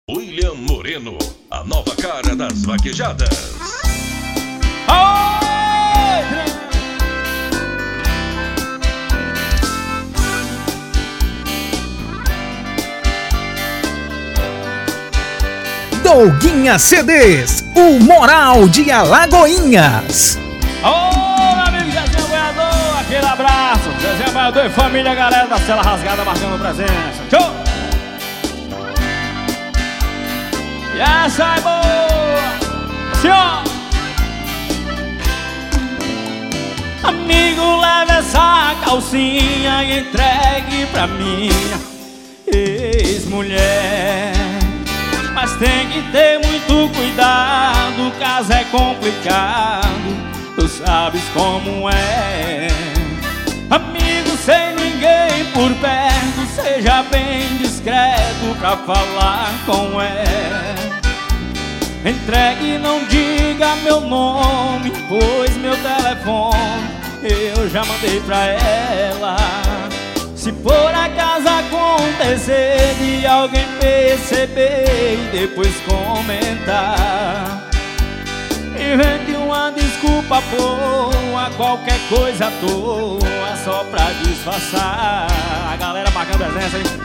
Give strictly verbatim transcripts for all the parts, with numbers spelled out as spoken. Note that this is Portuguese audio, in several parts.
William Moreno, a nova cara das vaquejadas. Doguinha C Ds, o Moral de Alagoinhas. Ô, meu amigo Zezinho Boiador, aquele abraço. Zezinho Boiador e família, galera da Cela Rasgada marcando presença. Tchau! E essa é boa, senhor. Amigo, leve essa calcinha e entregue pra minha ex-mulher. Mas tem que ter muito cuidado, o caso é complicado, tu sabes como é. Amigo, sem ninguém por perto, seja bem discreto pra falar com ela. Entregue e não diga meu nome, pois meu telefone eu já mandei pra ela. Se por acaso acontecer de alguém perceber e depois comentar, invente uma desculpa boa, qualquer coisa à toa, só pra disfarçar. A galera marcando presença aí.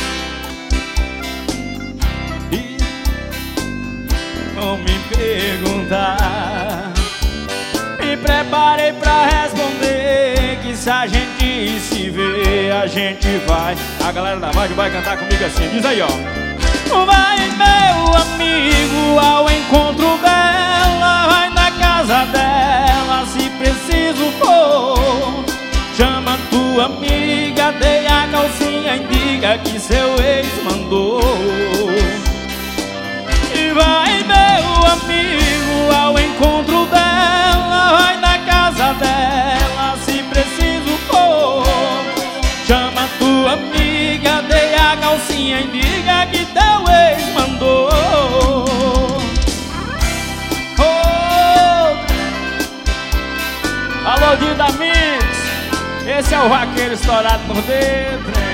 E vão me perguntar, me preparei pra responder que se a gente se vê, a gente vai. A galera da rádio vai cantar comigo assim, diz aí, ó. Vai, meu amigo, ao encontro dela, vai na casa dela, se preciso for. Chama tua amiga, dê a calcinha e diga que seu ex mandou. E vai, meu amigo, ao encontro dela, vai na casa dela, se preciso for. Chama tua amiga, dê a calcinha e diga que teu ex mandou. Oh! Alô, Dida Mix, esse é o vaqueiro estourado por dentro.